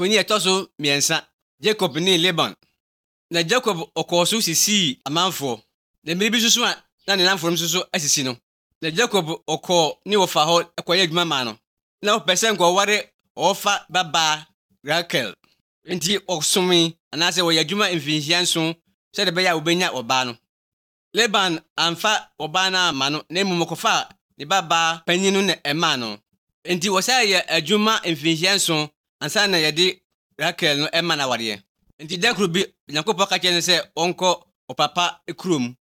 Mfoni etoso miensa. Jacob ni Laban. Na Jacob okoso sisi amanfo. Na miribi susu a na ne namfo susu asisi no. Na Jacob oko ni wofa ho ekoye adwuma ma no. Na opese nko ware ofa baba Rachel. Enti osumi anase wo yadwuma mfinhia nso se de be ya obenya oba no. Laban amfa oba na ma no na emumokofa ne baba panyinu na ema no. Enti wosa ye adwuma mfinhia nso ansa na yede Rachel no ema na ware. Enti dakro bi Nyankopɔn ka kyerɛ ne sɛ onko opapa ekurom.